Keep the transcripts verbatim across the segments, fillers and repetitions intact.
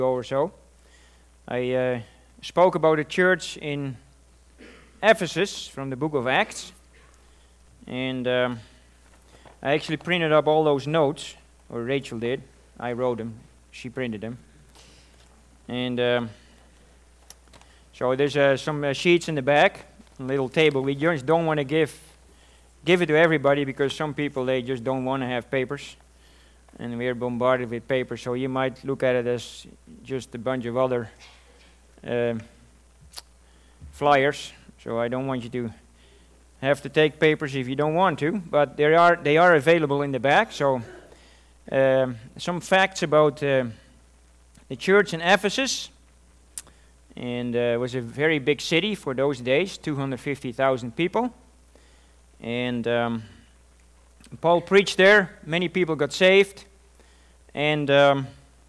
Or so. I uh, spoke about a church in Ephesus from the book of Acts, and um, I actually printed up all those notes, or Rachel did. I wrote them, she printed them. And um, so there's uh, some uh, sheets in the back, a little table. We just don't want to give give it to everybody because some people, they just don't want to have papers. And we're bombarded with paper, so you might look at it as just a bunch of other uh, flyers. So I don't want you to have to take papers if you don't want to, but they are they are available in the back. So um, some facts about uh, the church in Ephesus, and uh, it was a very big city for those days, two hundred fifty thousand people, and um, Paul preached there. Many people got saved, and um,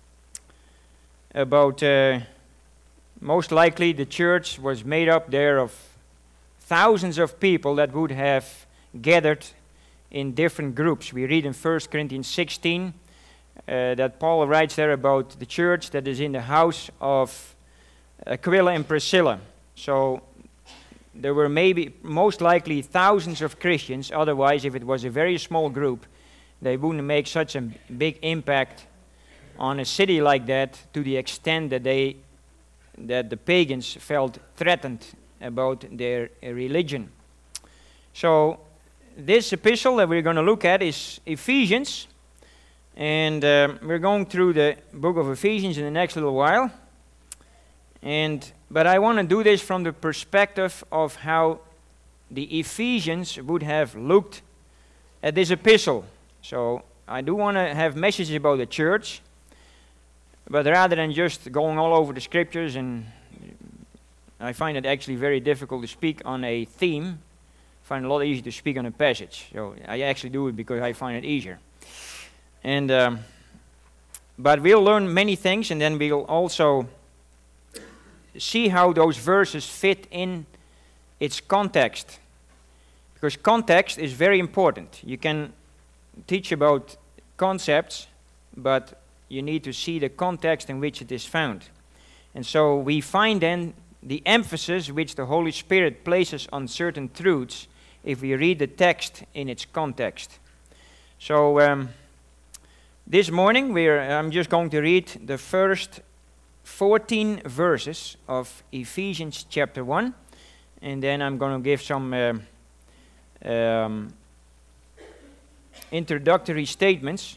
about uh, most likely the church was made up there of thousands of people that would have gathered in different groups. We read in First Corinthians sixteen uh, that Paul writes there about the church that is in the house of Aquila and Priscilla. So there were maybe, most likely, thousands of Christians. Otherwise, if it was a very small group, they wouldn't make such a big impact on a city like that to the extent that they, that the pagans felt threatened about their uh, religion. So this epistle that we're going to look at is Ephesians, and uh, we're going through the book of Ephesians in the next little while. And but I want to do this from the perspective of how the Ephesians would have looked at this epistle. So I do want to have messages about the church, but rather than just going all over the scriptures, and I find it actually very difficult to speak on a theme. I find it a lot easier to speak on a passage. So I actually do it because I find it easier. And um, but we'll learn many things, and then we'll also see how those verses fit in its context, because context is very important. You can teach about concepts, but you need to see the context in which it is found. And so we find then the emphasis which the Holy Spirit places on certain truths if we read the text in its context. So um, this morning we're I'm just going to read the first fourteen verses of Ephesians chapter one, and then I'm going to give some uh, um, introductory statements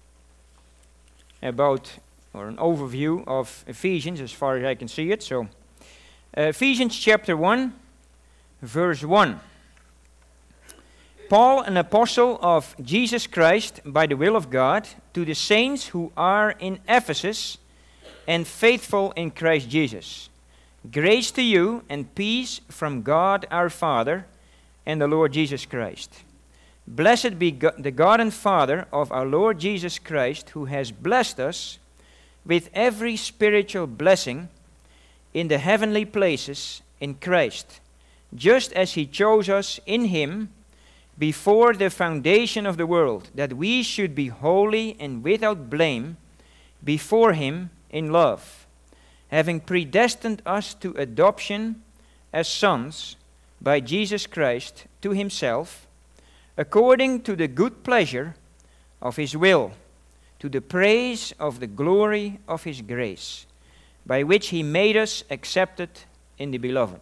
about, or an overview of Ephesians as far as I can see it. So uh, Ephesians chapter one, verse one. Paul, an apostle of Jesus Christ by the will of God, to the saints who are in Ephesus and faithful in Christ Jesus. Grace to you and peace from God our Father and the Lord Jesus Christ. Blessed be God, the God and Father of our Lord Jesus Christ, who has blessed us with every spiritual blessing in the heavenly places in Christ, just as he chose us in him before the foundation of the world, that we should be holy and without blame before him in love, having predestined us to adoption as sons by Jesus Christ to himself, according to the good pleasure of his will, to the praise of the glory of his grace, by which he made us accepted in the beloved.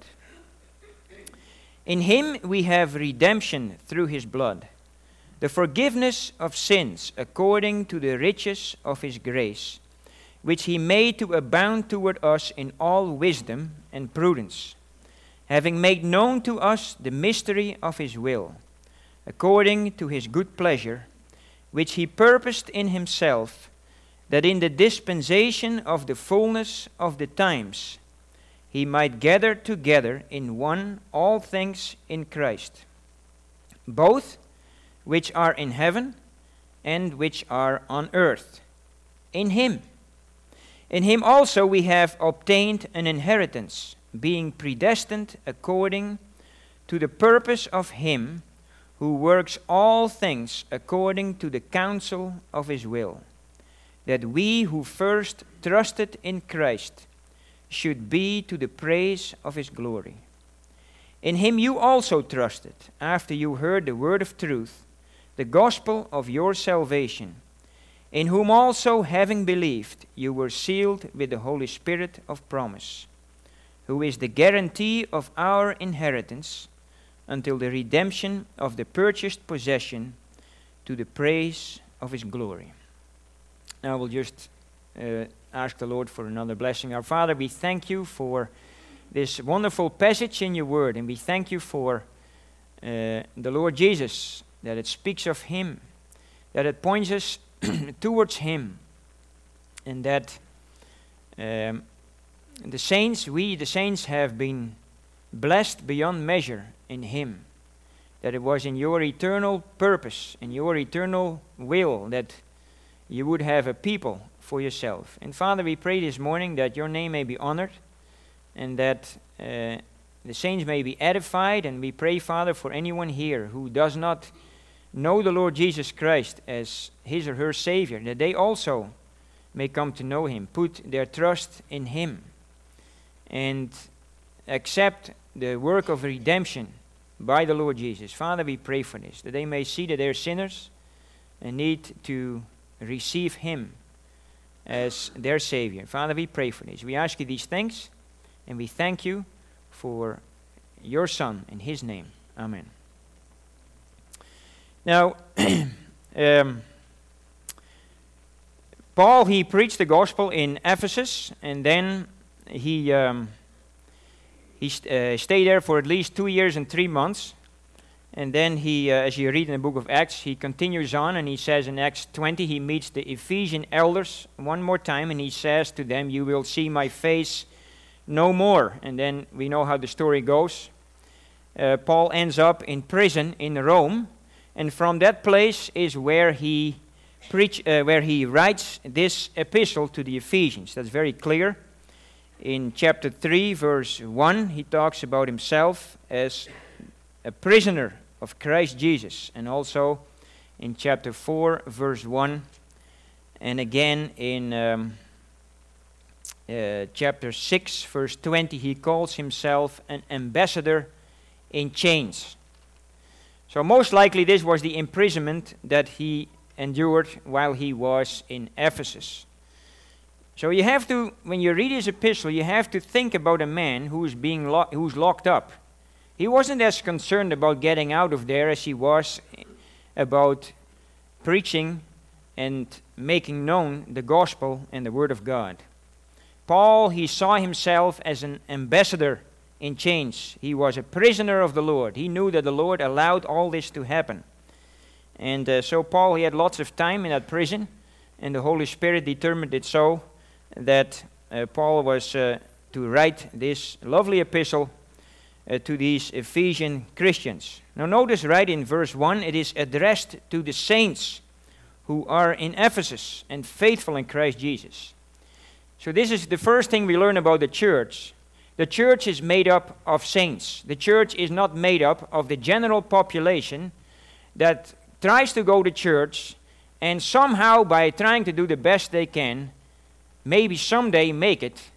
In him we have redemption through his blood, the forgiveness of sins according to the riches of his grace, which he made to abound toward us in all wisdom and prudence, having made known to us the mystery of his will, according to his good pleasure, which he purposed in himself, that in the dispensation of the fullness of the times he might gather together in one all things in Christ, both which are in heaven and which are on earth, in him. In him also we have obtained an inheritance, being predestined according to the purpose of him who works all things according to the counsel of his will, that we who first trusted in Christ should be to the praise of his glory. In him you also trusted, after you heard the word of truth, the gospel of your salvation, in whom also, having believed, you were sealed with the Holy Spirit of promise, who is the guarantee of our inheritance until the redemption of the purchased possession, to the praise of his glory. Now we'll just uh, ask the Lord for another blessing. Our Father, we thank you for this wonderful passage in your word, and we thank you for uh, the Lord Jesus, that it speaks of him, that it points us towards him, and that um, the saints, we the saints have been blessed beyond measure in him, that it was in your eternal purpose, in your eternal will, that you would have a people for yourself. And Father, we pray this morning that your name may be honored, and that uh, the saints may be edified. And we pray, Father, for anyone here who does not know the Lord Jesus Christ as his or her Savior, that they also may come to know him, put their trust in him, and accept the work of redemption by the Lord Jesus. Father, we pray for this, that they may see that they're sinners and need to receive him as their Savior. Father, we pray for this. We ask you these things, and we thank you for your Son in his name. Amen. Now, um, Paul, he preached the gospel in Ephesus, and then he um, he st- uh, stayed there for at least two years and three months. And then he, uh, as you read in the book of Acts, he continues on, and he says in Acts twenty, he meets the Ephesian elders one more time, and he says to them, "You will see my face no more." And then we know how the story goes. Uh, Paul ends up in prison in Rome, and from that place is where he preach, uh, where he writes this epistle to the Ephesians. That's very clear. In chapter three, verse one, he talks about himself as a prisoner of Christ Jesus, and also in chapter four, verse one, and again in um, uh, chapter six, verse twenty, he calls himself an ambassador in chains. So most likely this was the imprisonment that he endured while he was in Ephesus. So you have to, when you read his epistle, you have to think about a man who is being lo- who's locked up. He wasn't as concerned about getting out of there as he was about preaching and making known the gospel and the word of God. Paul, he saw himself as an ambassador in chains. He was a prisoner of the Lord. He knew that the Lord allowed all this to happen. And uh, so Paul, he had lots of time in that prison, and the Holy Spirit determined it so that uh, Paul was uh, to write this lovely epistle Uh, to these Ephesian Christians. Now notice right in verse one, it is addressed to the saints who are in Ephesus and faithful in Christ Jesus. So this is the first thing we learn about the church. The church is made up of saints. The church is not made up of the general population that tries to go to church and somehow, by trying to do the best they can, maybe someday make it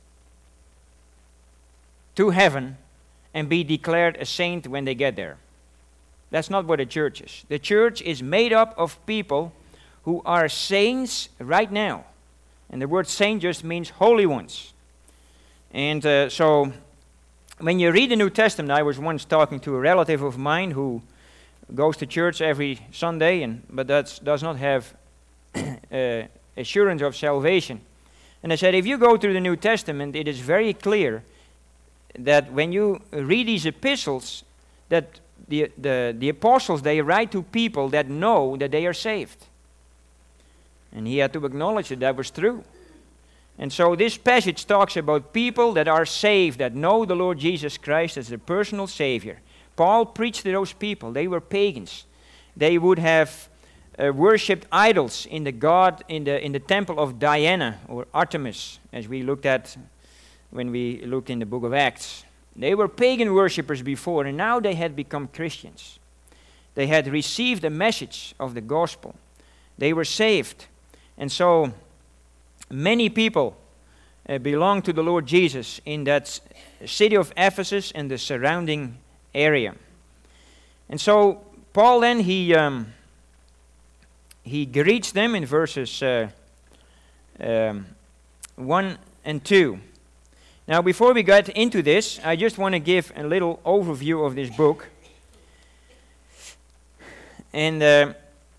to heaven and be declared a saint when they get there. That's not what the church is. The church is made up of people who are saints right now. And the word saint just means holy ones. And uh, so, when you read the New Testament, I was once talking to a relative of mine who goes to church every Sunday, and but that does not have uh, assurance of salvation. And I said, if you go through the New Testament, it is very clear that when you read these epistles, that the, the, the apostles, they write to people that know that they are saved. And he had to acknowledge that that was true. And so this passage talks about people that are saved, that know the Lord Jesus Christ as their personal Savior. Paul preached to those people. They were pagans. They would have uh, worshipped idols in the god in the in the temple of Diana or Artemis, as we looked at when we looked in the book of Acts. They were pagan worshippers before, and now they had become Christians. They had received the message of the gospel. They were saved. And so many people uh, belong to the Lord Jesus in that s- city of Ephesus and the surrounding area. And so Paul then, he um, he greets them in verses uh, um, one and two. Now, before we get into this, I just want to give a little overview of this book. And uh,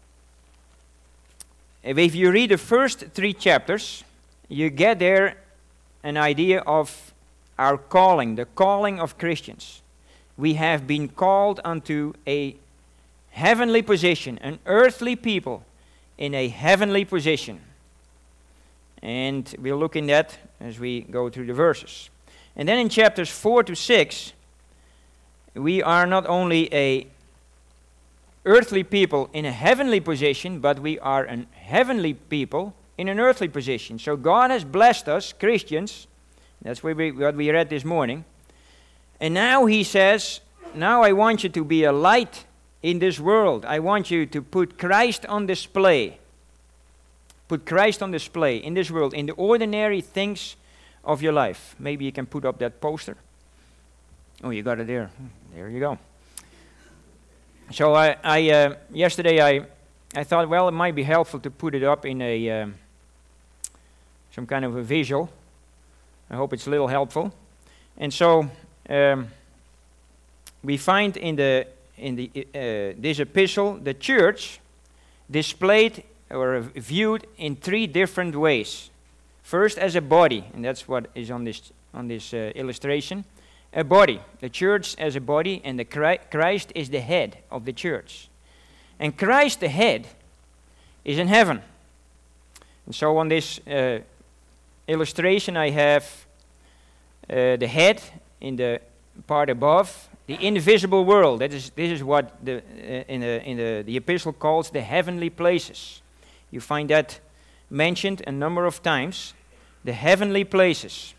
if you read the first three chapters, you get there an idea of our calling, the calling of Christians. We have been called unto a heavenly position, an earthly people in a heavenly position. And we'll look in that as we go through the verses. And then in chapters four to six, we are not only a earthly people in a heavenly position, but we are a heavenly people in an earthly position. So God has blessed us, Christians. That's what we, what we read this morning. And now he says, now I want you to be a light in this world. I want you to put Christ on display. Put Christ on display in this world, in the ordinary things of your life. Maybe you can put up that poster. Oh, you got it there. There you go. So I, I uh, yesterday I, I thought, well, it might be helpful to put it up in a um, some kind of a visual. I hope it's a little helpful. And so um, we find in the in the uh, this epistle the church displayed or viewed in three different ways. First, as a body, and that's what is on this on this uh, illustration. A body, the church as a body, and the Christ is the head of the church. And Christ, the head, is in heaven. And so on this uh, illustration, I have uh, the head in the part above, the invisible world. That is, this is what the uh, in the in the the epistle calls the heavenly places. You find that mentioned a number of times. The heavenly places.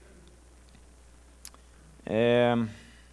Um,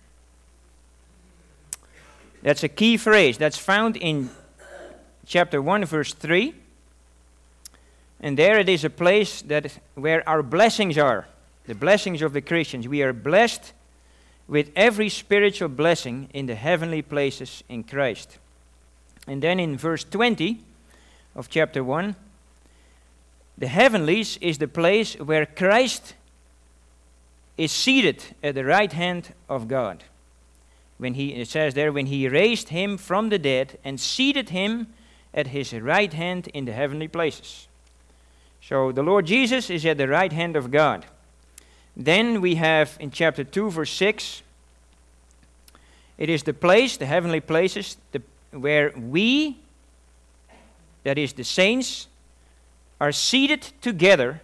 that's a key phrase that's found in chapter one, verse three. And there it is a place that where our blessings are, the blessings of the Christians. We are blessed with every spiritual blessing in the heavenly places in Christ. And then in verse twenty of chapter one, the heavenlies is the place where Christ is seated at the right hand of God. When he, it says there, when he raised him from the dead and seated him at his right hand in the heavenly places. So the Lord Jesus is at the right hand of God. Then we have in chapter two, verse six, it is the place, the heavenly places, the, where we, that is the saints, are seated together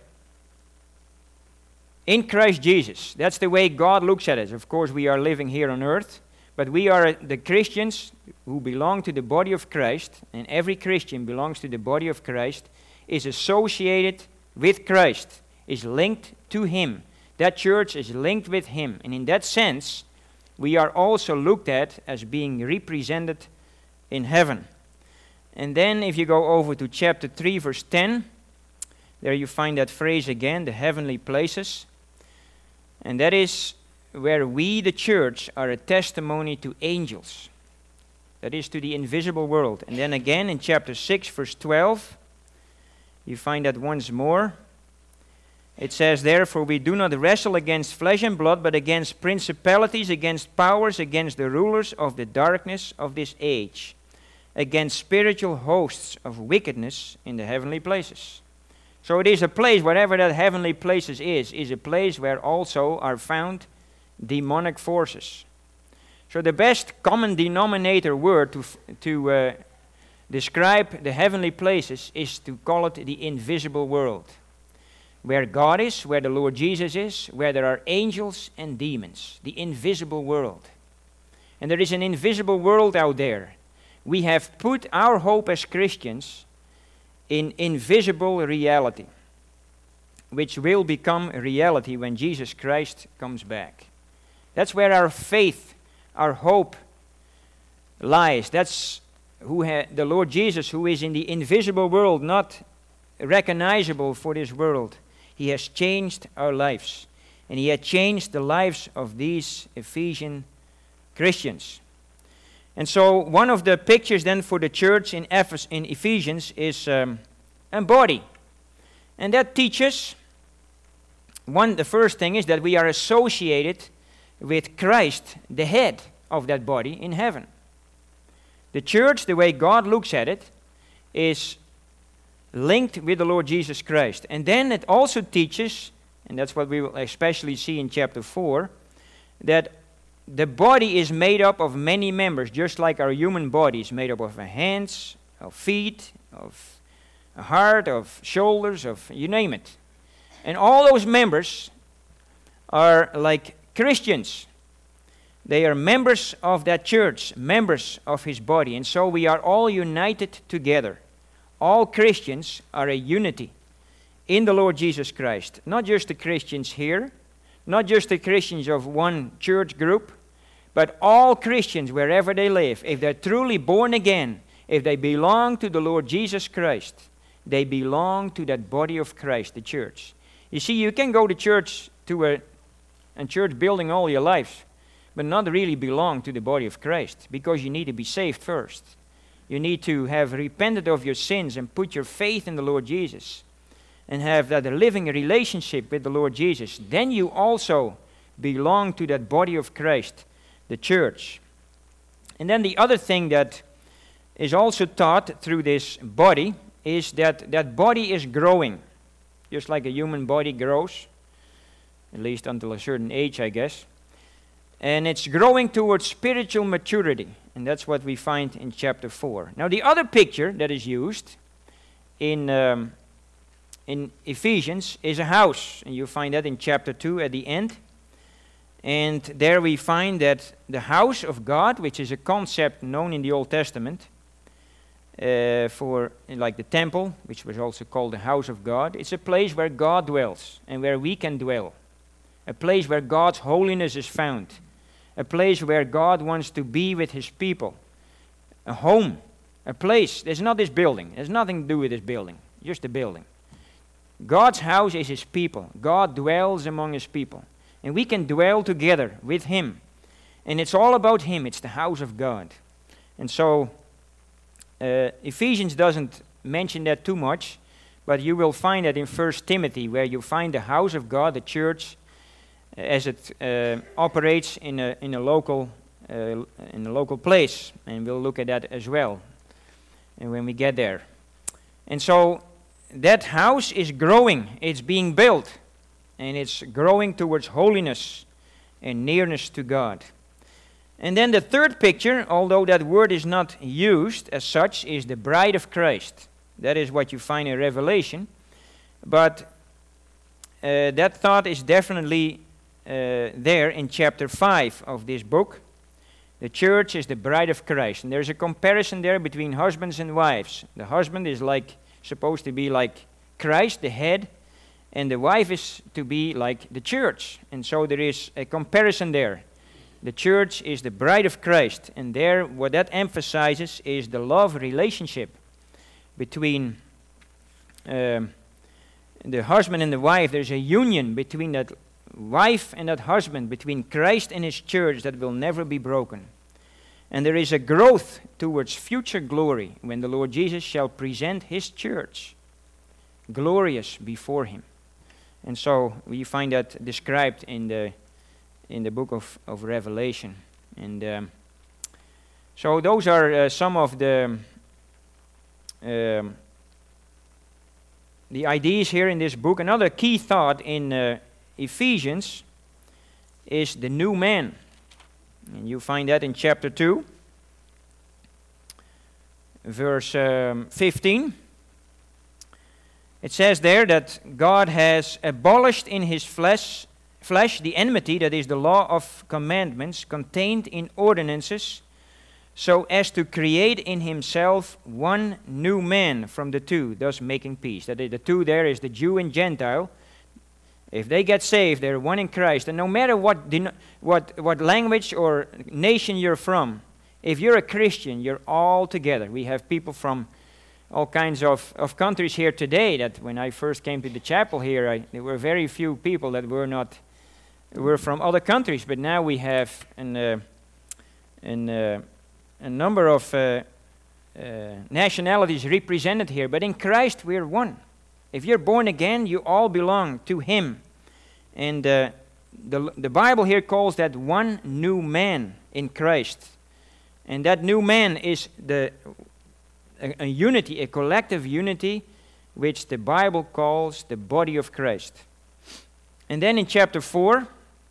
in Christ Jesus. That's the way God looks at us. Of course, we are living here on earth, but we are the Christians who belong to the body of Christ, and every Christian belongs to the body of Christ, is associated with Christ, is linked to Him. That church is linked with Him, and in that sense, we are also looked at as being represented in heaven. And then if you go over to chapter three, verse ten, there you find that phrase again, the heavenly places. And that is where we, the church, are a testimony to angels. That is to the invisible world. And then again in chapter six, verse twelve, you find that once more. It says, therefore we do not wrestle against flesh and blood, but against principalities, against powers, against the rulers of the darkness of this age, against spiritual hosts of wickedness in the heavenly places. So it is a place, whatever that heavenly places is, is a place where also are found demonic forces. So the best common denominator word to to uh, describe the heavenly places is to call it the invisible world. Where God is, where the Lord Jesus is, where there are angels and demons. The invisible world. And there is an invisible world out there. We have put our hope as Christians in invisible reality, which will become a reality when Jesus Christ comes back. That's where our faith, our hope lies. That's who ha- the Lord Jesus, who is in the invisible world, not recognizable for this world. He has changed our lives. And he had changed the lives of these Ephesian Christians. And so one of the pictures then for the church in, Ephes- in Ephesians is um, a body. And that teaches, one, the first thing is that we are associated with Christ, the head of that body in heaven. The church, the way God looks at it, is linked with the Lord Jesus Christ. And then it also teaches, and that's what we will especially see in chapter four, that the body is made up of many members, just like our human body is made up of hands, of feet, of a heart, of shoulders, of you name it. And all those members are like Christians. They are members of that church, members of his body. And so we are all united together. All Christians are a unity in the Lord Jesus Christ. Not just the Christians here, not just the Christians of one church group, but all Christians wherever they live. If they're truly born again, if they belong to the Lord Jesus Christ, they belong to that body of Christ, the church. You see, you can go to church, to a, a church building all your life, but not really belong to the body of Christ, because you need to be saved first. You need to have repented of your sins and put your faith in the Lord Jesus and have that living relationship with the Lord Jesus. Then you also belong to that body of Christ, the church. And then the other thing that is also taught through this body is that that body is growing, just like a human body grows, at least until a certain age, I guess. And it's growing towards spiritual maturity. And that's what we find in chapter four. Now the other picture that is used in, um, in Ephesians is a house. And you find that in chapter two at the end. And there we find that the house of God, which is a concept known in the Old Testament, uh, for like the temple, which was also called the house of God, it's a place where God dwells and where we can dwell. A place where God's holiness is found. A place where God wants to be with his people. A home. A place. There's not this building. There's nothing to do with this building. Just a building. God's house is his people. God dwells among his people. And we can dwell together with him. And it's all about him. It's the house of God. And so, uh, Ephesians doesn't mention that too much. But you will find that in First Timothy, where you find the house of God, the church, as it uh, operates in a in a local uh, in a local place, and we'll look at that as well, and when we get there. And so that house is growing; it's being built, and it's growing towards holiness and nearness to God. And then the third picture, although that word is not used as such, is the bride of Christ. That is what you find in Revelation, but uh, that thought is definitely Uh, there in chapter five of this book. The church is the bride of Christ. And there's a comparison there between husbands and wives. The husband is like supposed to be like Christ, the head, and the wife is to be like the church. And so there is a comparison there. The church is the bride of Christ. And there what that emphasizes is the love relationship between um, the husband and the wife. There's a union between that wife and that husband, between Christ and his church, that will never be broken. And there is a growth towards future glory when the Lord Jesus shall present his church glorious before him. And so we find that described in the in the book of, of Revelation. And um, so those are uh, some of the um, the ideas here in this book. Another key thought in uh, Ephesians is the new man. And you find that in chapter two, verse um, fifteen. It says there that God has abolished in his flesh, flesh the enmity, that is the law of commandments contained in ordinances, so as to create in himself one new man from the two, thus making peace. That is, the two there is the Jew and Gentile. If they get saved, they're one in Christ. And no matter what, den- what, what language or nation you're from, if you're a Christian, you're all together. We have people from all kinds of, of countries here today. That when I first came to the chapel here, I, there were very few people that were not were from other countries. But now we have an, uh, an, uh, a number of uh, uh, nationalities represented here. But in Christ we're one. If you're born again, you all belong to Him. And uh, the the Bible here calls that one new man in Christ. And that new man is the a, a unity, a collective unity, which the Bible calls the body of Christ. And then in chapter four,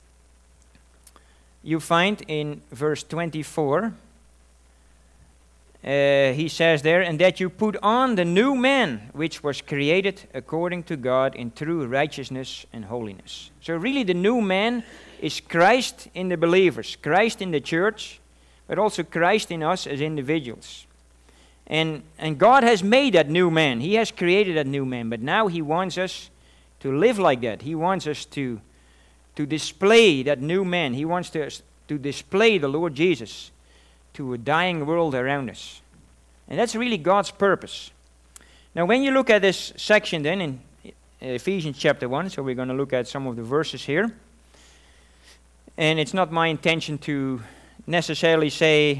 you find in verse twenty-four, uh, he says there, and that you put on the new man, which was created according to God in true righteousness and holiness. So really the new man is Christ in the believers, Christ in the church, but also Christ in us as individuals. And, and God has made that new man. He has created that new man, but now He wants us to live like that. He wants us to, to display that new man. He wants to, to display the Lord Jesus to a dying world around us. And that's really God's purpose. Now when you look at this section then in Ephesians chapter one, so we're going to look at some of the verses here. And it's not my intention to necessarily say,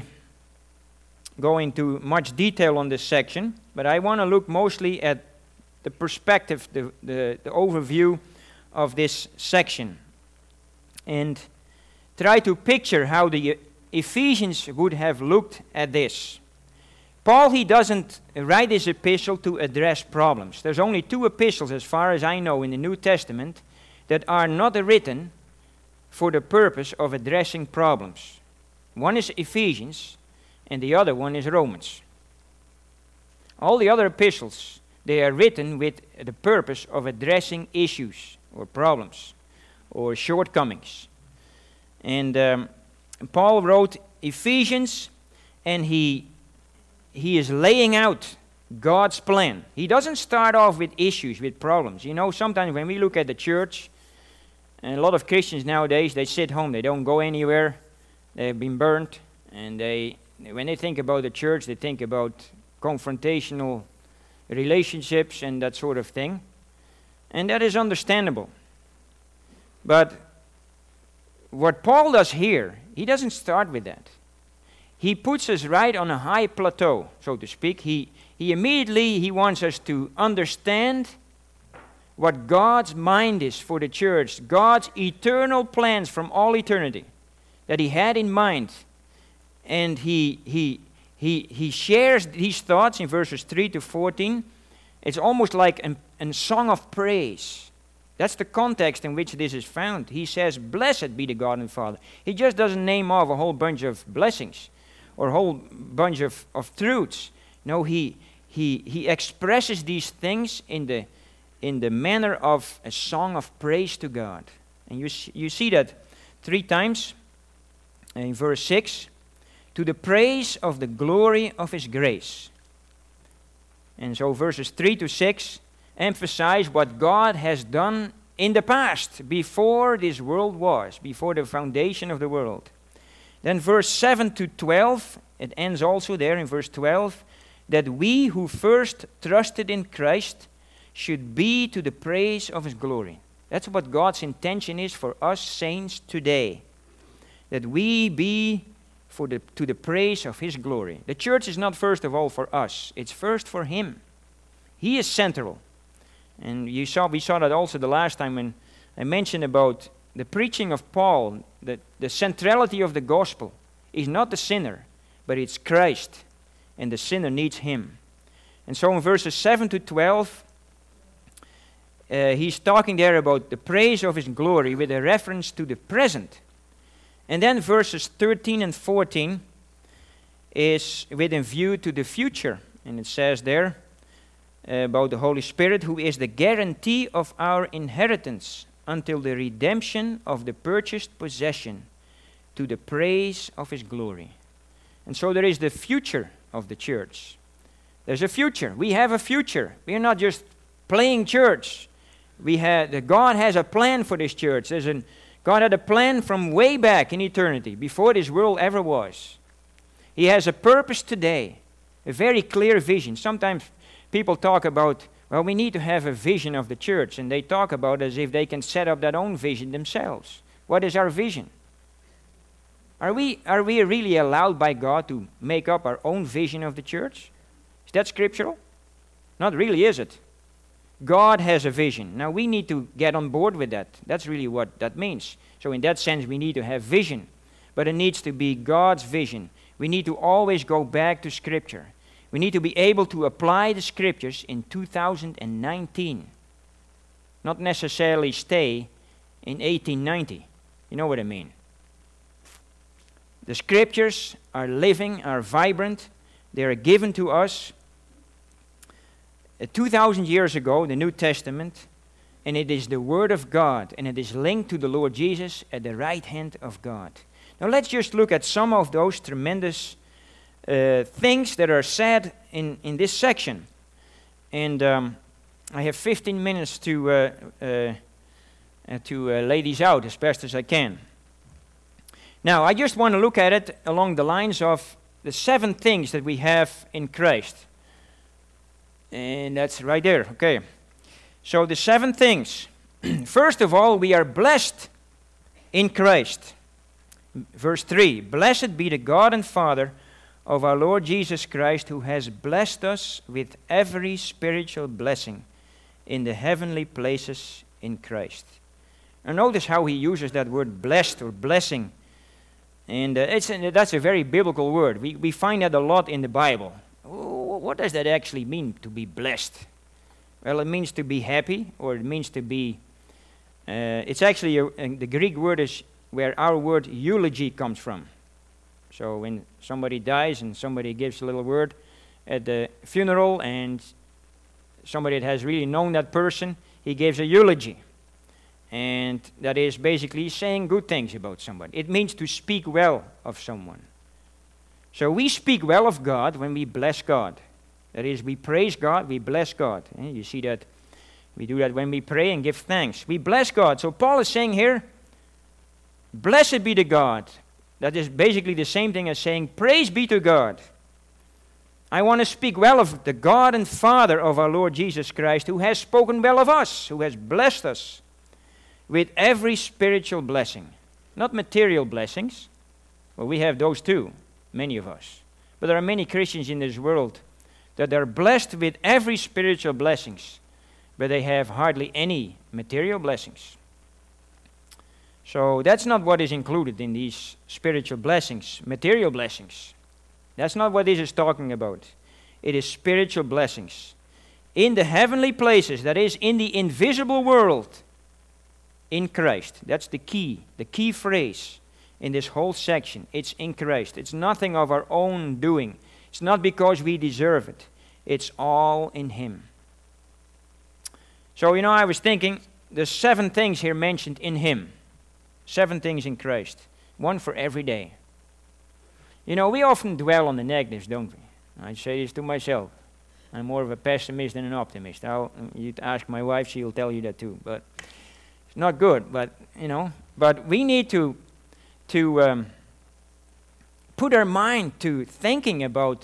go into much detail on this section, but I want to look mostly at the perspective, the, the, the overview of this section, and try to picture how the Ephesians would have looked at this. Paul, he doesn't write this epistle to address problems. There's only two epistles, as far as I know, in the New Testament that are not written for the purpose of addressing problems. One is Ephesians, and the other one is Romans. All the other epistles, they are written with the purpose of addressing issues or problems or shortcomings. And um, Paul wrote Ephesians, and he he is laying out God's plan. He doesn't start off with issues, with problems. You know, sometimes when we look at the church, and a lot of Christians nowadays, they sit home, they don't go anywhere, they've been burnt, and they when they think about the church, they think about confrontational relationships and that sort of thing. And that is understandable. But what Paul does here, he doesn't start with that. He puts us right on a high plateau, so to speak. He, he immediately, he wants us to understand what God's mind is for the church, God's eternal plans from all eternity that He had in mind. And he, he, he, he shares these thoughts in verses three to fourteen. It's almost like an, a song of praise. That's the context in which this is found. He says, "Blessed be the God and Father." He just doesn't name off a whole bunch of blessings or a whole bunch of, of truths. No, he, he, he expresses these things in the, in the manner of a song of praise to God. And you, you see that three times in verse six. To the praise of the glory of His grace. And so verses three to six emphasize what God has done in the past, before this world was, before the foundation of the world. Then verse seven to twelve, it ends also there in verse twelve, that we who first trusted in Christ should be to the praise of His glory. That's what God's intention is for us saints today. That we be For the, to the praise of His glory. The church is not first of all for us. It's first for Him. He is central. And you saw we saw that also the last time when I mentioned about the preaching of Paul, that the centrality of the gospel is not the sinner, but it's Christ. And the sinner needs Him. And so in verses seven to twelve, uh, he's talking there about the praise of His glory with a reference to the present. And then verses thirteen and fourteen is with a view to the future. And it says there uh, about the Holy Spirit, who is the guarantee of our inheritance until the redemption of the purchased possession, to the praise of His glory. And so there is the future of the church. There's a future. We have a future. We are not just playing church. We have, the God has a plan for this church. There's an God had a plan from way back in eternity, before this world ever was. He has a purpose today, a very clear vision. Sometimes people talk about, well, we need to have a vision of the church, and they talk about as if they can set up their own vision themselves. What is our vision? Are we, are we really allowed by God to make up our own vision of the church? Is that scriptural? Not really, is it? God has a vision. Now we need to get on board with that. That's really what that means. So in that sense, we need to have vision. But it needs to be God's vision. We need to always go back to Scripture. We need to be able to apply the Scriptures in two thousand nineteen. Not necessarily stay in eighteen ninety. You know what I mean? The Scriptures are living, are vibrant. They are given to us Uh, two thousand years ago, the New Testament, and it is the Word of God, and it is linked to the Lord Jesus at the right hand of God. Now let's just look at some of those tremendous uh, things that are said in, in this section. And um, I have fifteen minutes to, uh, uh, uh, to uh, lay these out as best as I can. Now I just want to look at it along the lines of the seven things that we have in Christ. And that's right there, okay. So the seven things. First of all, we are blessed in Christ. Verse three, blessed be the God and Father of our Lord Jesus Christ, who has blessed us with every spiritual blessing in the heavenly places in Christ. Now notice how he uses that word blessed or blessing. And uh, it's, uh, that's a very biblical word. We, we find that a lot in the Bible. What does that actually mean, to be blessed? Well, it means to be happy, or it means to be... Uh, it's actually, a, a, the Greek word is where our word eulogy comes from. So when somebody dies and somebody gives a little word at the funeral, and somebody that has really known that person, he gives a eulogy. And that is basically saying good things about somebody. It means to speak well of someone. So we speak well of God when we bless God. That is, we praise God, we bless God. And you see that we do that when we pray and give thanks. We bless God. So Paul is saying here, blessed be to God. That is basically the same thing as saying, praise be to God. I want to speak well of the God and Father of our Lord Jesus Christ, who has spoken well of us, who has blessed us with every spiritual blessing. Not material blessings. Well, we have those too. Many of us. But there are many Christians in this world that are blessed with every spiritual blessings, but they have hardly any material blessings. So that's not what is included in these spiritual blessings, material blessings. That's not what this is talking about. It is spiritual blessings. In the heavenly places, that is, in the invisible world, in Christ. That's the key, the key phrase. In this whole section, it's in Christ. It's nothing of our own doing. It's not because we deserve it. It's all in Him. So, you know, I was thinking, there's seven things here mentioned in Him. Seven things in Christ. One for every day. You know, we often dwell on the negatives, don't we? I say this to myself. I'm more of a pessimist than an optimist. I'll, you ask my wife, she'll tell you that too. But it's not good, but, you know. But we need to to um, put our mind to thinking about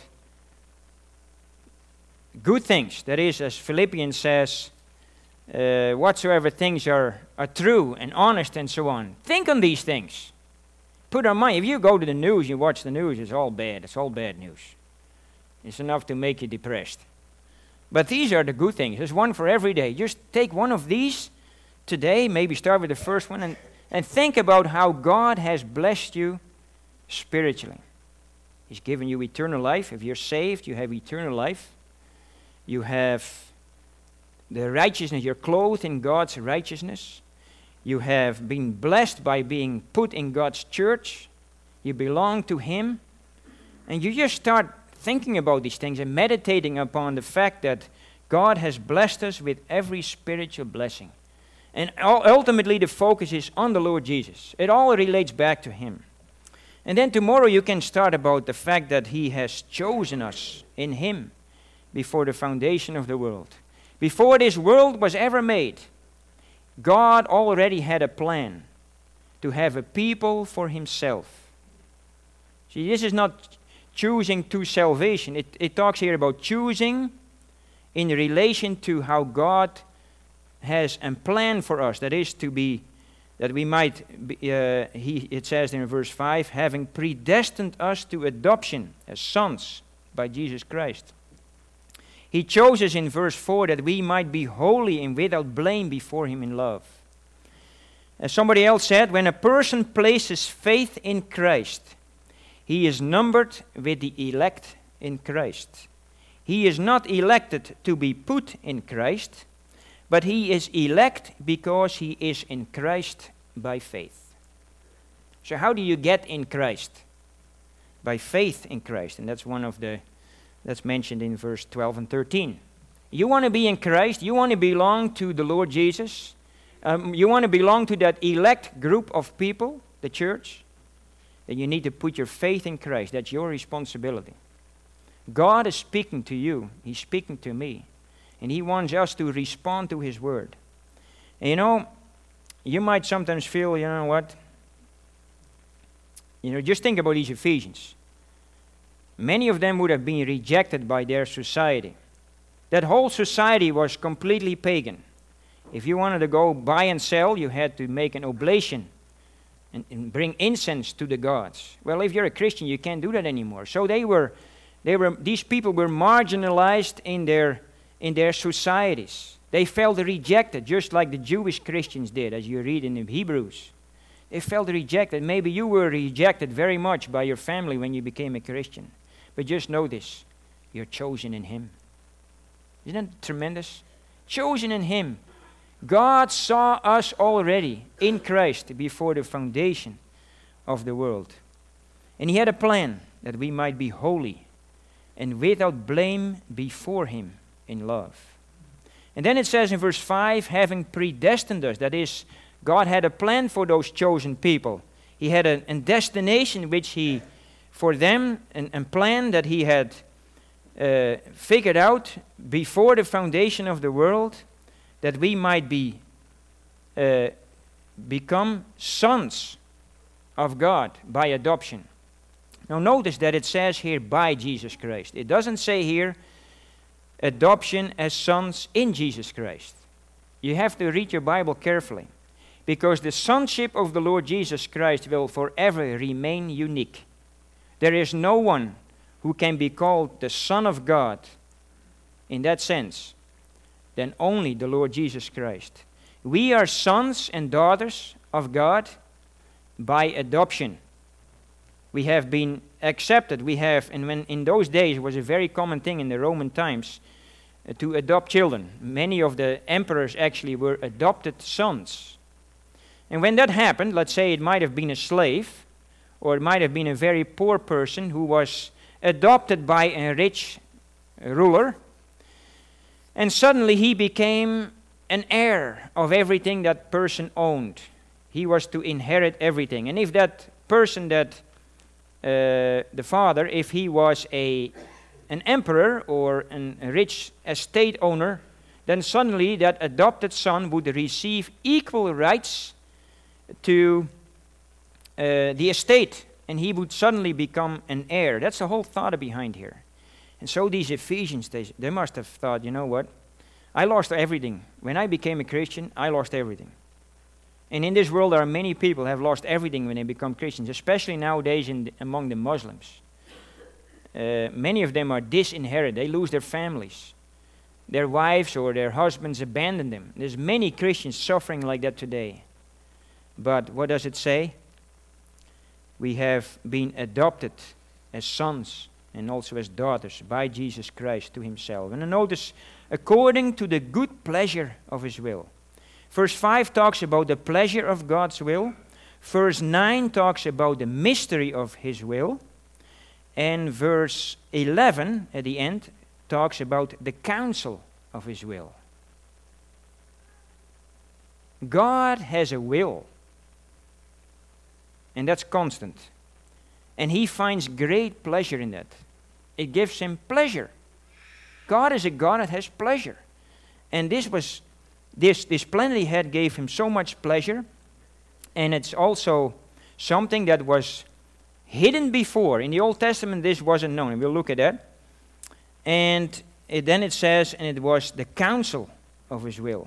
good things. That is, as Philippians says, uh, whatsoever things are, are true and honest and so on. Think on these things. Put our mind, if you go to the news, you watch the news, it's all bad. It's all bad news. It's enough to make you depressed. But these are the good things. There's one for every day. Just take one of these today, maybe start with the first one, and And think about how God has blessed you spiritually. He's given you eternal life. If you're saved, you have eternal life. You have the righteousness. You're clothed in God's righteousness. You have been blessed by being put in God's church. You belong to Him. And you just start thinking about these things and meditating upon the fact that God has blessed us with every spiritual blessing. And ultimately the focus is on the Lord Jesus. It all relates back to Him. And then tomorrow you can start about the fact that He has chosen us in Him before the foundation of the world. Before this world was ever made, God already had a plan to have a people for Himself. See, this is not choosing to salvation. It, it talks here about choosing in relation to how God has a plan for us. That is to be, that we might, be, uh, he, it says in verse five, having predestined us to adoption as sons by Jesus Christ. He chose us in verse four that we might be holy and without blame before him in love. As somebody else said, when a person places faith in Christ, he is numbered with the elect in Christ. He is not elected to be put in Christ, but he is elect because he is in Christ by faith. So how do you get in Christ? By faith in Christ. And that's one of the, that's mentioned in verse twelve and thirteen. You want to be in Christ, you want to belong to the Lord Jesus, um, you want to belong to that elect group of people, the church, then you need to put your faith in Christ. That's your responsibility. God is speaking to you. He's speaking to me. And he wants us to respond to his word. And you know, you might sometimes feel, you know what? You know, just think about these Ephesians. Many of them would have been rejected by their society. That whole society was completely pagan. If you wanted to go buy and sell, you had to make an oblation and, and bring incense to the gods. Well, if you're a Christian, you can't do that anymore. So they were, they were, these people were marginalized in their in their societies. They felt rejected, just like the Jewish Christians did, as you read in the Hebrews. They felt rejected. Maybe you were rejected very much by your family when you became a Christian. But just know this, you're chosen in him. Isn't that tremendous? Chosen in him. God saw us already in Christ before the foundation of the world. And he had a plan that we might be holy and without blame before him in love. And then it says in verse five, having predestined us, that is, God had a plan for those chosen people. He had a, a destination which he, for them, and a plan that he had uh, figured out before the foundation of the world, that we might be, uh, become sons of God by adoption. Now notice that it says here by Jesus Christ. It doesn't say here adoption as sons in Jesus Christ. You have to read your Bible carefully, because the sonship of the Lord Jesus Christ will forever remain unique. There is no one who can be called the Son of God in that sense than only the Lord Jesus Christ. We are sons and daughters of God by adoption. We have been accepted. We have, and when in those days it was a very common thing in the Roman times uh, to adopt children. Many of the emperors actually were adopted sons. And when that happened, let's say it might have been a slave, or it might have been a very poor person who was adopted by a rich ruler, and suddenly he became an heir of everything that person owned. He was to inherit everything. And if that person that Uh, the father, if he was a an emperor or an, a rich estate owner, then suddenly that adopted son would receive equal rights to uh, the estate, and he would suddenly become an heir. That's the whole thought behind here. And so these Ephesians, they, they must have thought, you know what? I lost everything. When I became a Christian, I lost everything. And in this world, there are many people who have lost everything when they become Christians, especially nowadays in the, among the Muslims. Uh, many of them are disinherited. They lose their families. Their wives or their husbands abandon them. There's many Christians suffering like that today. But what does it say? We have been adopted as sons and also as daughters by Jesus Christ to himself. And notice, according to the good pleasure of his will. Verse five talks about the pleasure of God's will. Verse nine talks about the mystery of his will. And verse eleven at the end talks about the counsel of his will. God has a will. And that's constant. And he finds great pleasure in that. It gives him pleasure. God is a God that has pleasure. And this was This, this plan that he had gave him so much pleasure, and it's also something that was hidden before. In the Old Testament, this wasn't known, and we'll look at that. And it, then it says, and it was the counsel of his will.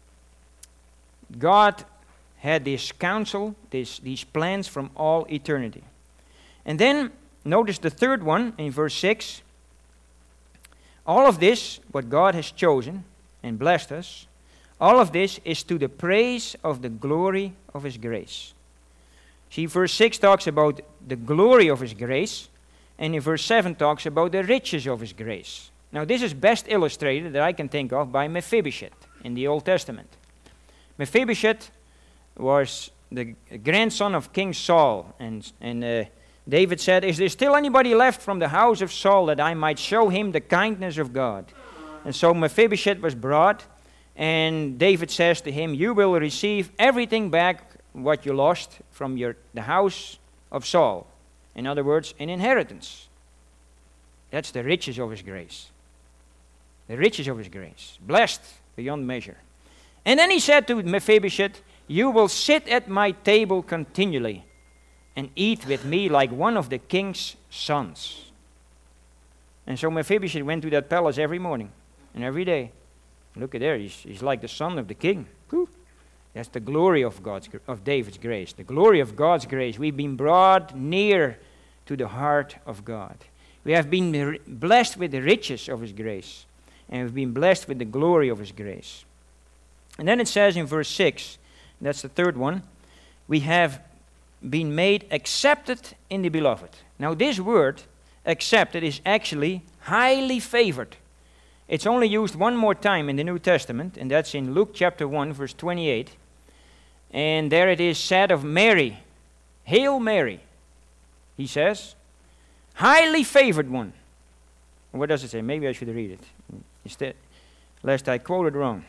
God had this counsel, this, these plans from all eternity. And then, notice the third one in verse six. All of this, what God has chosen and blessed us, all of this is to the praise of the glory of his grace. See, verse six talks about the glory of his grace, and in verse seven talks about the riches of his grace. Now, this is best illustrated, that I can think of, by Mephibosheth in the Old Testament. Mephibosheth was the grandson of King Saul, and, and uh, David said, "Is there still anybody left from the house of Saul that I might show him the kindness of God?" And so Mephibosheth was brought, and David says to him, "You will receive everything back what you lost from your the house of Saul." In other words, an inheritance. That's the riches of his grace. The riches of his grace. Blessed beyond measure. And then he said to Mephibosheth, "You will sit at my table continually and eat with me like one of the king's sons." And so Mephibosheth went to that palace every morning and every day. Look at there, he's, he's like the son of the king. Whew. That's the glory of God's of David's grace. The glory of God's grace. We've been brought near to the heart of God. We have been blessed with the riches of his grace, and we've been blessed with the glory of his grace. And then it says in verse six, that's the third one, we have been made accepted in the beloved. Now this word, accepted, is actually highly favored. It's only used one more time in the New Testament, and that's in Luke chapter one, verse twenty-eight. And there it is said of Mary, "Hail Mary," he says, "highly favored one." What does it say? Maybe I should read it, instead, lest I quote it wrong.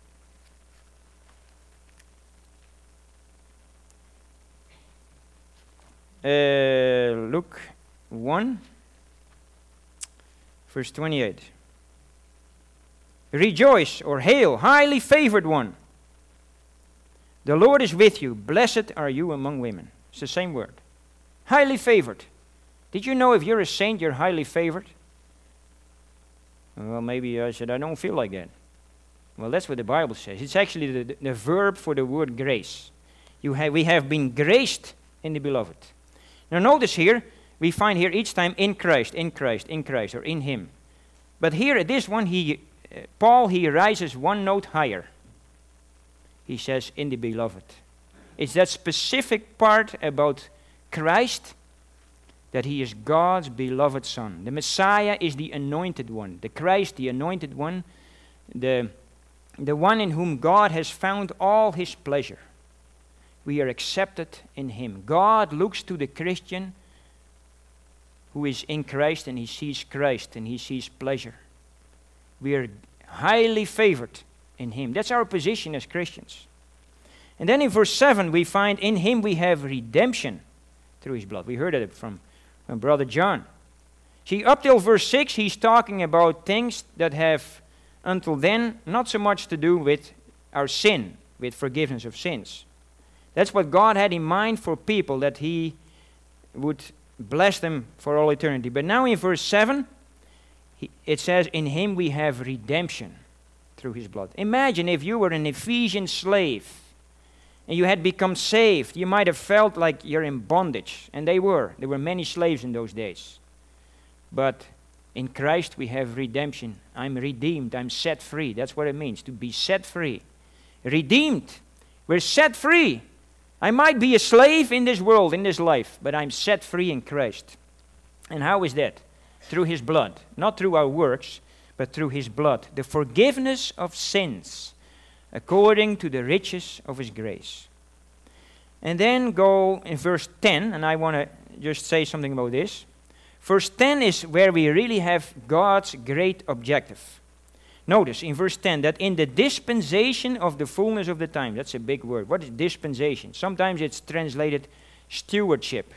Uh, Luke one, verse twenty-eight. "Rejoice," or "Hail, highly favored one. The Lord is with you. Blessed are you among women." It's the same word. Highly favored. Did you know if you're a saint, you're highly favored? Well, maybe I said, I don't feel like that. Well, that's what the Bible says. It's actually the, the verb for the word grace. You have, we have been graced in the beloved. Now notice here, we find here each time in Christ, in Christ, in Christ, or in him. But here at this one, he, uh, Paul, he rises one note higher. He says, in the beloved. It's that specific part about Christ, that he is God's beloved Son. The Messiah is the anointed one. The Christ, the anointed one, the, the one in whom God has found all his pleasure. We are accepted in him. God looks to the Christian who is in Christ, and he sees Christ and he sees pleasure. We are highly favored in him. That's our position as Christians. And then in verse seven we find, in him we have redemption through his blood. We heard it from, from Brother John. See, up till verse six he's talking about things that have until then not so much to do with our sin, with forgiveness of sins. That's what God had in mind for people, that he would bless them for all eternity. But now in verse seven, he, it says, in him we have redemption through his blood. Imagine if you were an Ephesian slave and you had become saved. You might have felt like you're in bondage. And they were. There were many slaves in those days. But in Christ we have redemption. I'm redeemed. I'm set free. That's what it means, to be set free. Redeemed. We're set free. I might be a slave in this world, in this life, but I'm set free in Christ. And how is that? Through his blood. Not through our works, but through his blood. The forgiveness of sins, according to the riches of his grace. And then go in verse ten, and I want to just say something about this. Verse ten is where we really have God's great objective. Notice in verse ten that in the dispensation of the fullness of the time. That's a big word. What is dispensation? Sometimes it's translated stewardship.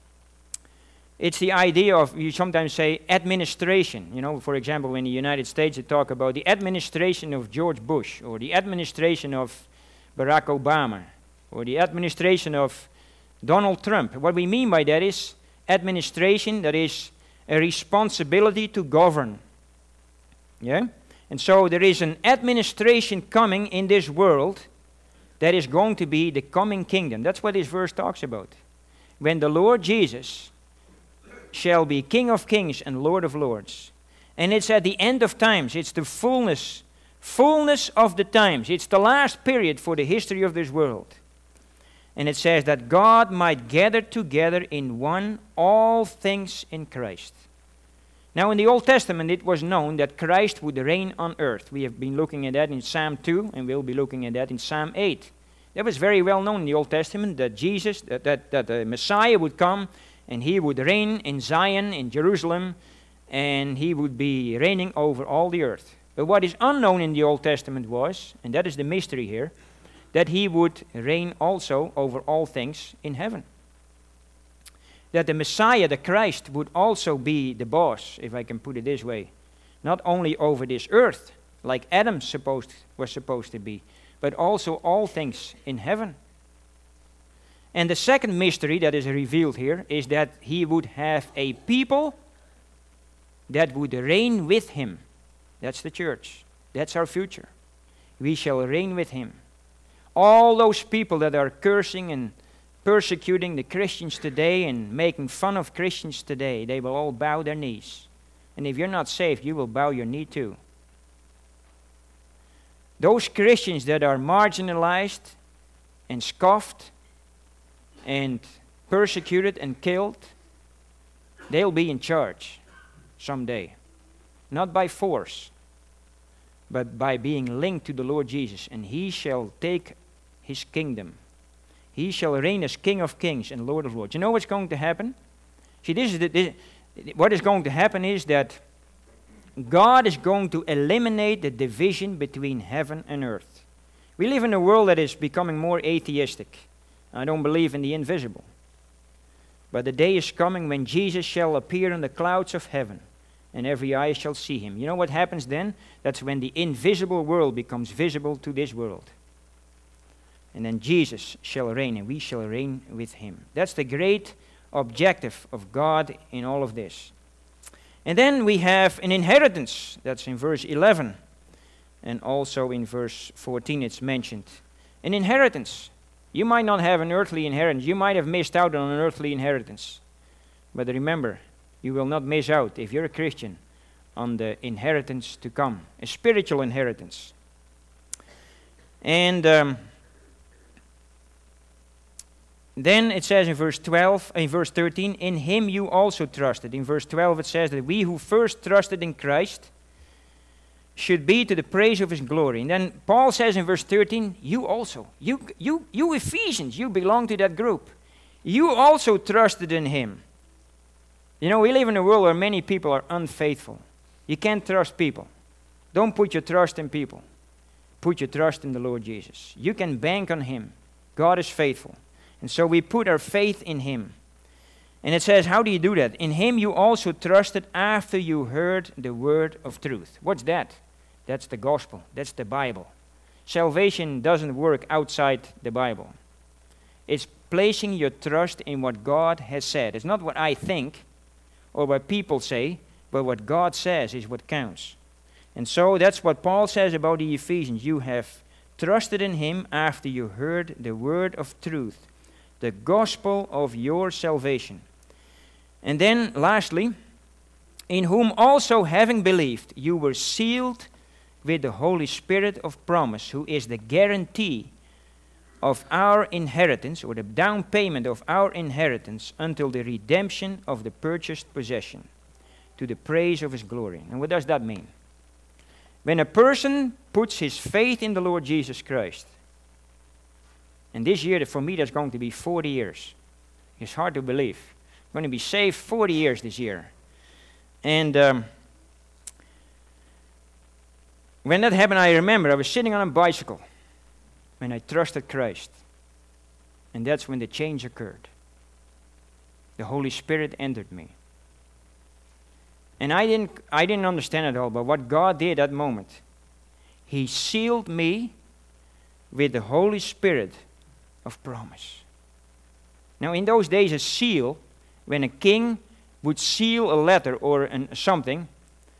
It's the idea of, you sometimes say, administration. You know, for example, in the United States they talk about the administration of George Bush, or the administration of Barack Obama, or the administration of Donald Trump. What we mean by that is administration, that is a responsibility to govern. Yeah? And so there is an administration coming in this world that is going to be the coming kingdom. That's what this verse talks about. When the Lord Jesus shall be King of kings and Lord of lords. And it's at the end of times. It's the fullness, fullness of the times. It's the last period for the history of this world. And it says that God might gather together in one all things in Christ. Now in the Old Testament it was known that Christ would reign on earth. We have been looking at that in Psalm two, and we'll be looking at that in Psalm eight. That was very well known in the Old Testament, that Jesus, that, that, that the Messiah would come, and he would reign in Zion, in Jerusalem, and he would be reigning over all the earth. But what is unknown in the Old Testament was, and that is the mystery here, that he would reign also over all things in heaven. That the Messiah, the Christ, would also be the boss, if I can put it this way, not only over this earth, like Adam supposed was supposed to be, but also all things in heaven. And the second mystery that is revealed here is that he would have a people that would reign with him. That's the church. That's our future. We shall reign with him. All those people that are cursing and persecuting the Christians today and making fun of Christians today, they will all bow their knees. And if you're not saved, you will bow your knee too. Those Christians that are marginalized and scoffed and persecuted and killed, they'll be in charge someday. Not by force, but by being linked to the Lord Jesus. And he shall take his kingdom. He shall reign as King of kings and Lord of lords. You know what's going to happen? See, this is the, this, what is going to happen is that God is going to eliminate the division between heaven and earth. We live in a world that is becoming more atheistic. I don't believe in the invisible. But the day is coming when Jesus shall appear in the clouds of heaven, and every eye shall see him. You know what happens then? That's when the invisible world becomes visible to this world. And then Jesus shall reign, and we shall reign with him. That's the great objective of God in all of this. And then we have an inheritance. That's in verse eleven. And also in verse fourteen it's mentioned. An inheritance. You might not have an earthly inheritance. You might have missed out on an earthly inheritance. But remember, you will not miss out, if you're a Christian, on the inheritance to come. A spiritual inheritance. And Um, Then it says in verse twelve, in verse thirteen, in him you also trusted. In verse twelve it says that we who first trusted in Christ should be to the praise of his glory. And then Paul says in verse thirteen, you also, you, you, you Ephesians, you belong to that group. You also trusted in him. You know, we live in a world where many people are unfaithful. You can't trust people. Don't put your trust in people. Put your trust in the Lord Jesus. You can bank on him. God is faithful. And so we put our faith in him. And it says, how do you do that? In him you also trusted after you heard the word of truth. What's that? That's the gospel. That's the Bible. Salvation doesn't work outside the Bible. It's placing your trust in what God has said. It's not what I think or what people say, but what God says is what counts. And so that's what Paul says about the Ephesians. You have trusted in him after you heard the word of truth, the gospel of your salvation. And then lastly, in whom also having believed, you were sealed with the Holy Spirit of promise, who is the guarantee of our inheritance, or the down payment of our inheritance, until the redemption of the purchased possession, to the praise of his glory. And what does that mean? When a person puts his faith in the Lord Jesus Christ, and this year, for me, that's going to be forty years. It's hard to believe. I'm going to be saved forty years this year. And um, when that happened, I remember I was sitting on a bicycle when I trusted Christ. And that's when the change occurred. The Holy Spirit entered me. And I didn't, I didn't understand it all, but what God did at that moment, he sealed me with the Holy Spirit of promise. Now in those days, a seal, when a king would seal a letter or an, something,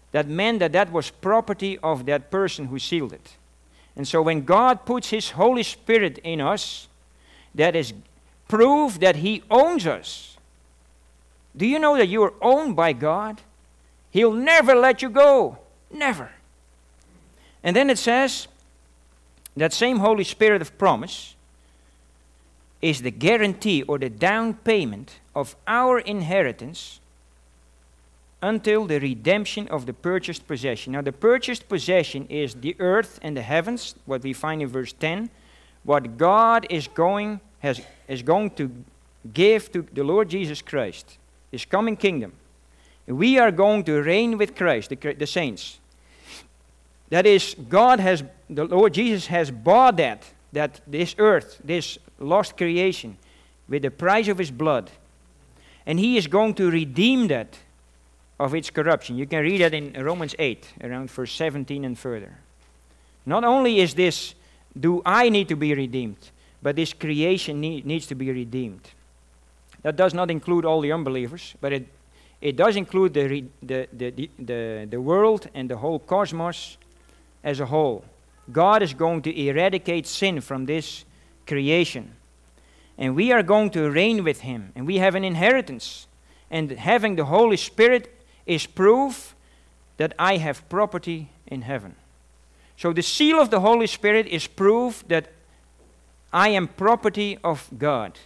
that meant that that was property of that person who sealed it. And so when God puts His Holy Spirit in us, that is proof that He owns us. Do you know that you are owned by God? He'll never let you go. Never. And then it says, that same Holy Spirit of promise is the guarantee or the down payment of our inheritance until the redemption of the purchased possession. Now the purchased possession is the earth and the heavens, what we find in verse ten. What God is going, has, is going to give to the Lord Jesus Christ, His coming kingdom. We are going to reign with Christ, the, the saints. That is, God has, the Lord Jesus has bought that, that this earth, this lost creation, with the price of His blood. And He is going to redeem that of its corruption. You can read that in Romans eight, around verse seventeen and further. Not only is this, do I need to be redeemed, but this creation need, needs to be redeemed. That does not include all the unbelievers, but it, it does include the, re, the, the, the, the, the world and the whole cosmos as a whole. God is going to eradicate sin from this creation. And we are going to reign with Him. And we have an inheritance. And having the Holy Spirit is proof that I have property in heaven. So the seal of the Holy Spirit is proof that I am property of God.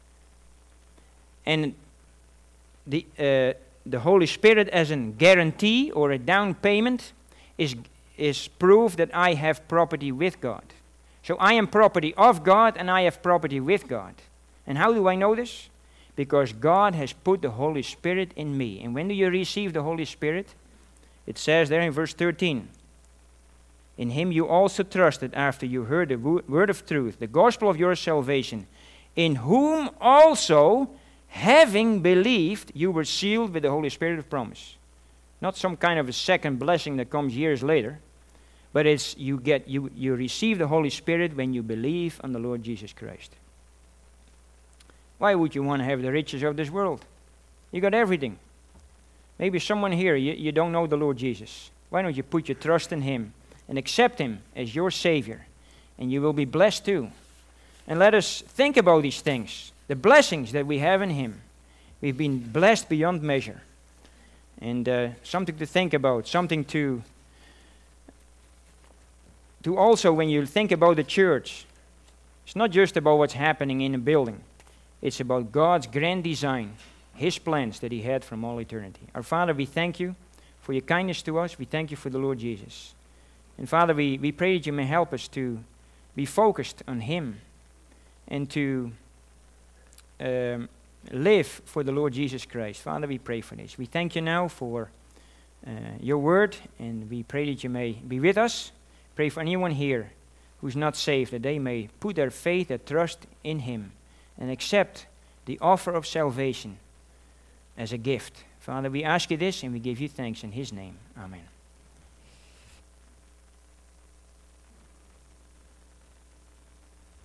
And the, uh, the Holy Spirit as a guarantee or a down payment is, is proof that I have property with God. So I am property of God and I have property with God. And how do I know this? Because God has put the Holy Spirit in me. And when do you receive the Holy Spirit? It says there in verse thirteen, in Him you also trusted after you heard the wo- word of truth, the gospel of your salvation, in whom also, having believed, you were sealed with the Holy Spirit of promise. Not some kind of a second blessing that comes years later, but it's you get you you receive the Holy Spirit when you believe on the Lord Jesus Christ. Why would you want to have the riches of this world? You got everything. Maybe someone here, you, you don't know the Lord Jesus. Why don't you put your trust in Him and accept Him as your Savior? And you will be blessed too. And let us think about these things. The blessings that we have in Him. We've been blessed beyond measure. And uh, something to think about. Something to, to also, when you think about the church, it's not just about what's happening in a building. It's about God's grand design, His plans that He had from all eternity. Our Father, we thank You for Your kindness to us. We thank You for the Lord Jesus. And Father, we, we pray that You may help us to be focused on Him and to um, live for the Lord Jesus Christ. Father, we pray for this. We thank You now for uh, Your word, and we pray that You may be with us. Pray for anyone here who's not saved, that they may put their faith, their trust in Him, and accept the offer of salvation as a gift. Father, we ask You this and we give You thanks in His name. Amen.